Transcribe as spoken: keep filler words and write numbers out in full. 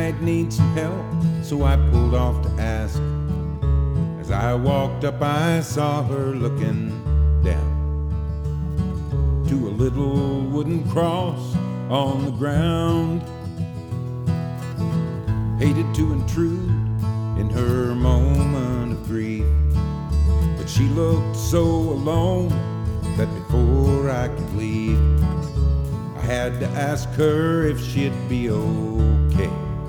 might need some help, so I pulled off to ask. As I walked up, I saw her looking down to a little wooden cross on the ground. Hated to intrude in her moment of grief, but she looked so alone that before I could leave, I had to ask her if she'd be okay.